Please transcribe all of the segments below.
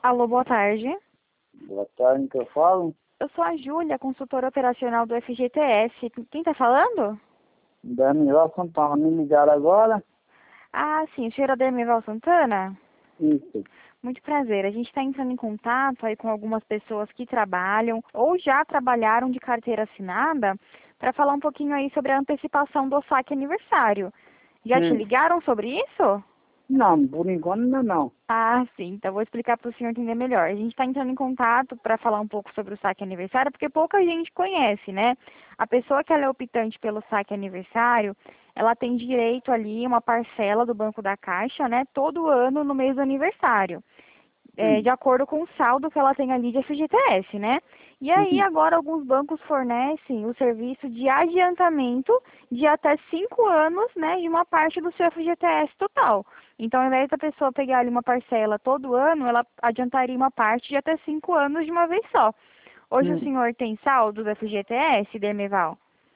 Alô, boa tarde. Boa tarde, que eu falo. Eu sou a Júlia, consultora operacional do FGTS. Quem está falando? Daniel Santana, me ligaram agora? Ah, sim, o senhor Ademival Santana? Isso. Muito prazer. A gente está entrando em contato aí com algumas pessoas que trabalham ou já trabalharam de carteira assinada para falar um pouquinho aí sobre a antecipação do saque aniversário. Já te Sim. ligaram sobre isso? Não, por enquanto ainda não. Ah, sim. Então, vou explicar para o senhor entender melhor. A gente está entrando em contato para falar um pouco sobre o saque aniversário, porque pouca gente conhece, né? A pessoa que ela é optante pelo saque aniversário, ela tem direito ali a uma parcela do Banco da Caixa, né? Todo ano no mês do aniversário, de Sim. acordo com o saldo que ela tem ali de FGTS, né? E aí, Sim. agora, alguns bancos fornecem o serviço de adiantamento de até 5 anos, né, de uma parte do seu FGTS total. Então, ao invés da pessoa pegar ali uma parcela todo ano, ela adiantaria uma parte de até 5 anos de uma vez só. Hoje o Sim. senhor tem saldo do FGTS, Dermeval?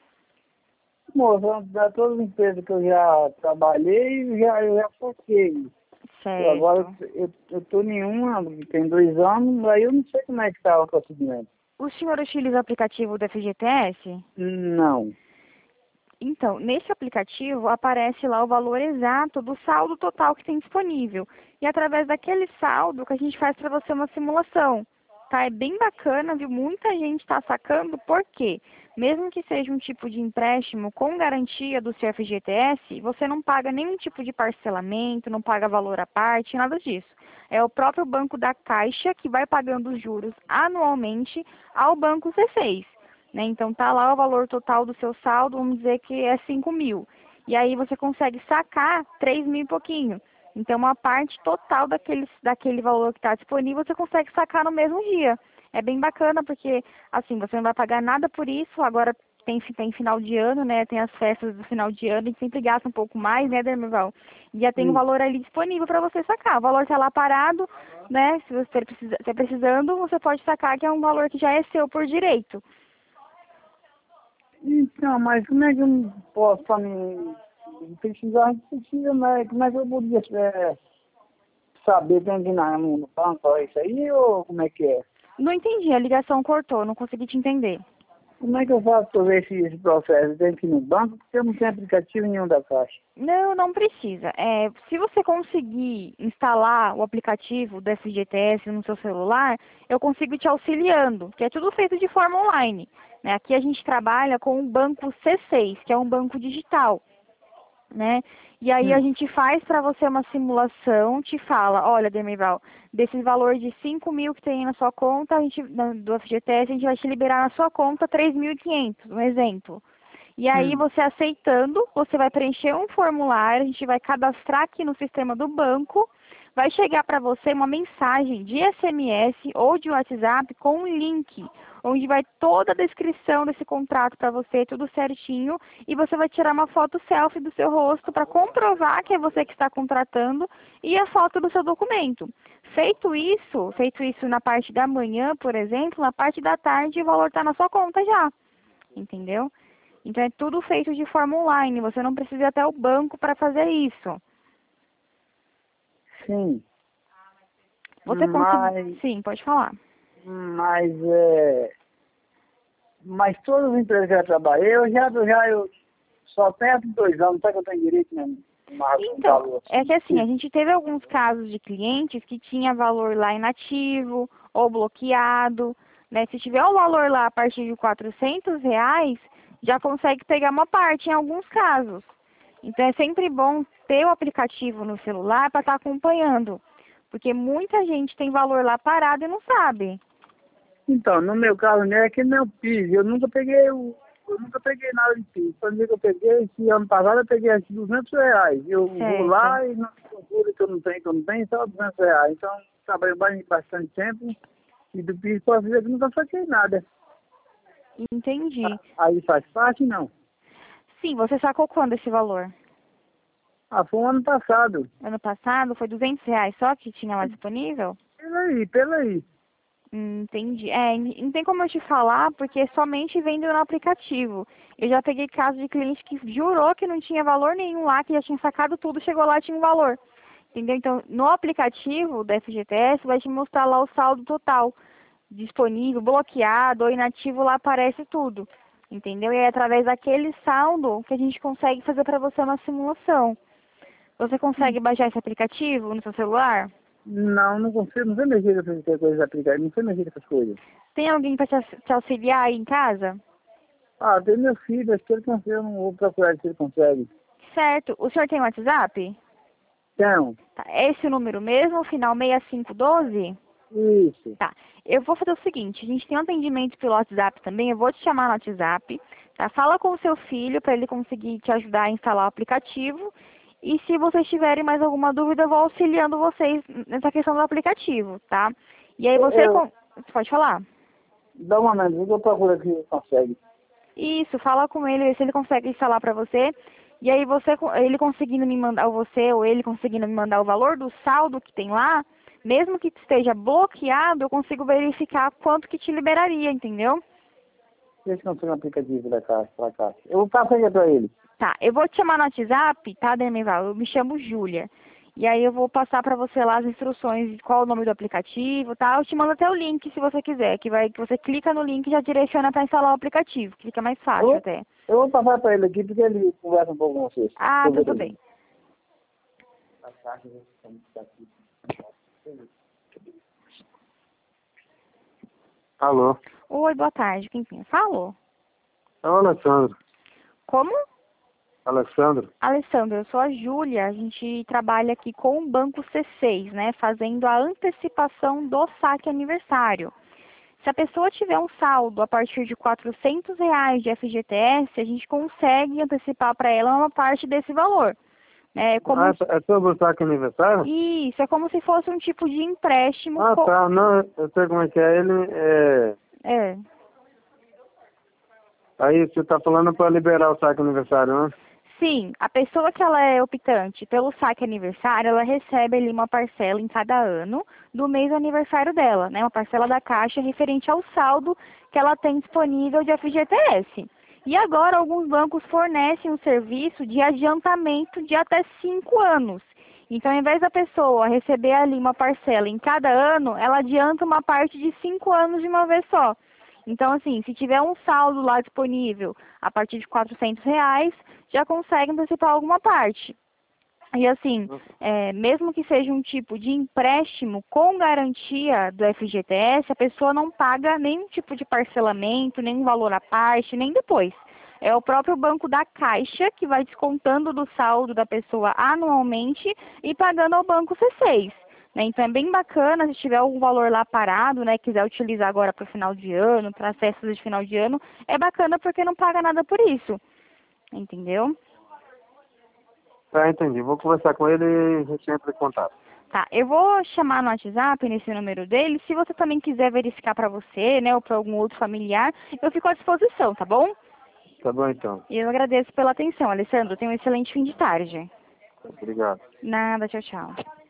Moça, da todas as empresas que eu já trabalhei, eu já foquei. Agora Certo. eu tô em uma, que tem 2 anos, aí eu não sei como é que tá o procedimento. O senhor utiliza o aplicativo do FGTS? Não. Então, nesse aplicativo aparece lá o valor exato do saldo total que tem disponível. E através daquele saldo que a gente faz para você uma simulação. Tá? É bem bacana, viu? Muita gente está sacando, por quê? Mesmo que seja um tipo de empréstimo com garantia do seu FGTS, você não paga nenhum tipo de parcelamento, não paga valor à parte, nada disso. É o próprio banco da Caixa que vai pagando os juros anualmente ao banco C6. Né? Então, tá lá o valor total do seu saldo, vamos dizer que é 5 mil. E aí você consegue sacar 3 mil e pouquinho. Então, uma parte total daquele valor que está disponível, você consegue sacar no mesmo dia. É bem bacana, porque, assim, você não vai pagar nada por isso. Agora tem final de ano, né? Tem as festas do final de ano, a gente sempre gasta um pouco mais, né, Dermival? E já tem o Sim. valor ali disponível para você sacar. O valor está lá parado, né? Se você estiver precisando, você pode sacar, que é um valor que já é seu por direito. Então, mas como é que eu não posso pra mim precisar, precisa, mas como é que eu podia saber tem que ir no banco, ó, isso aí, ou como é que é? Não entendi, a ligação cortou, não consegui te entender. Como é que eu faço para ver esse processo? Tem que ir no banco, porque eu não tenho aplicativo nenhum da Caixa. Não, não precisa. Se você conseguir instalar o aplicativo do FGTS no seu celular, eu consigo te auxiliando, que é tudo feito de forma online. Né? Aqui a gente trabalha com o banco C6, que é um banco digital. Né? E aí a Hum, gente faz para você uma simulação, te fala, olha, Demival, desse valor de 5 mil que tem na sua conta, do FGTS, a gente vai te liberar na sua conta 3.500, um exemplo. E aí hum, você aceitando, você vai preencher um formulário, a gente vai cadastrar aqui no sistema do banco, vai chegar para você uma mensagem de SMS ou de WhatsApp com um link, onde vai toda a descrição desse contrato para você, tudo certinho, e você vai tirar uma foto selfie do seu rosto para comprovar que é você que está contratando e a foto do seu documento. Feito isso na parte da manhã, por exemplo, na parte da tarde o valor está na sua conta já, entendeu? Então é tudo feito de forma online, você não precisa ir até o banco para fazer isso. sim. Você consegue. Mas, Sim, pode falar. mas, mas todas as empresas que eu trabalhei, eu só tenho 2 anos, sabe que eu tenho direito mesmo? Um Então, valor é assim. que assim, a gente teve alguns casos de clientes que tinha valor lá inativo ou bloqueado, né? Se tiver um valor lá a partir de R$ 400, já consegue pegar uma parte em alguns casos. Então, é sempre bom ter o aplicativo no celular para estar acompanhando, porque muita gente tem valor lá parado e não sabe. Então, no meu caso, né, é que não PIS, eu nunca peguei nada de PIS. Quando eu peguei, esse ano passado eu peguei aqui R$ 200. Eu vou Certo. lá e não procuro que eu não tenho, só R$ 200. Então, trabalhei bastante tempo e do PIS posso dizer que nunca saquei nada. Entendi. Aí faz parte, não. Sim, você sacou quando esse valor? Ah, foi um ano passado. Ano passado foi R$ 200 só que tinha lá disponível? Pela aí. Entendi. Não tem como eu te falar, porque somente vendo no aplicativo. Eu já peguei caso de cliente que jurou que não tinha valor nenhum lá, que já tinha sacado tudo, chegou lá e tinha um valor. Entendeu? Então, no aplicativo da FGTS vai te mostrar lá o saldo total disponível, bloqueado ou inativo, lá aparece tudo. Entendeu? E é através daquele saldo que a gente consegue fazer para você uma simulação. Você consegue baixar esse aplicativo no seu celular? Não, não consigo, não sei mexer com essas coisas aplicadas, não sei mexer com essas coisas. Tem alguém para te auxiliar aí em casa? Ah, tem meu filho, acho que ele consegue, eu não vou procurar se ele consegue. Certo. O senhor tem WhatsApp? Então, Tá. É esse o número mesmo, final 6512? isso. Tá. Eu vou fazer o seguinte, a gente tem um atendimento pelo WhatsApp também, eu vou te chamar no WhatsApp, tá? Fala com o seu filho para ele conseguir te ajudar a instalar o aplicativo. E se vocês tiverem mais alguma dúvida, eu vou auxiliando vocês nessa questão do aplicativo, tá? E aí você... Você pode falar? Dá uma olhada, eu procuro aqui se ele consegue. Isso, fala com ele, se ele consegue instalar para você. E aí ele conseguindo me mandar, ou você ou ele conseguindo me mandar o valor do saldo que tem lá, mesmo que esteja bloqueado, eu consigo verificar quanto que te liberaria, entendeu? Deixa eu conseguir um aplicativo da caixa, pra caixa. Eu vou passar aqui pra ele. Tá, eu vou te chamar no WhatsApp, tá, Demival? Eu me chamo Júlia. E aí eu vou passar para você lá as instruções de qual é o nome do aplicativo, tá? Eu te mando até o link se você quiser, que você clica no link e já direciona para instalar o aplicativo, que fica mais fácil até. Eu vou passar pra ele aqui porque ele conversa um pouco com vocês. Ah, tudo bem. Alô? Oi, boa tarde. Quem falou? É o Alessandro. Como? Alessandro? Alessandro, eu sou a Júlia. A gente trabalha aqui com o Banco C6, né? Fazendo a antecipação do saque aniversário. Se a pessoa tiver um saldo a partir de R$ 400 de FGTS, a gente consegue antecipar para ela uma parte desse valor. É como é sobre o saque aniversário? Isso, é como se fosse um tipo de empréstimo. Ah, tá. Não, eu sei como é que é. É. Aí você tá falando para liberar o saque aniversário, né? Sim, a pessoa que ela é optante pelo saque aniversário, ela recebe ali uma parcela em cada ano do mês do aniversário dela, né? Uma parcela da Caixa referente ao saldo que ela tem disponível de FGTS. E agora alguns bancos fornecem um serviço de adiantamento de até 5 anos. Então, ao invés da pessoa receber ali uma parcela em cada ano, ela adianta uma parte de 5 anos de uma vez só. Então, assim, se tiver um saldo lá disponível a partir de R$ 400, já consegue antecipar alguma parte. E assim, mesmo que seja um tipo de empréstimo com garantia do FGTS, a pessoa não paga nenhum tipo de parcelamento, nenhum valor à parte, nem depois. É o próprio banco da Caixa que vai descontando do saldo da pessoa anualmente e pagando ao banco C6. Né? Então é bem bacana, se tiver algum valor lá parado, né, quiser utilizar agora para o final de ano, para as festas de final de ano, é bacana porque não paga nada por isso. Entendeu? Tá, entendi. Vou conversar com ele e a gente entra em contato. Tá, eu vou chamar no WhatsApp, nesse número dele. Se você também quiser verificar para você, né, ou para algum outro familiar, eu fico à disposição, tá bom? Tá bom, então. E eu agradeço pela atenção, Alessandro. Tenha um excelente fim de tarde. Obrigado. Nada, tchau, tchau.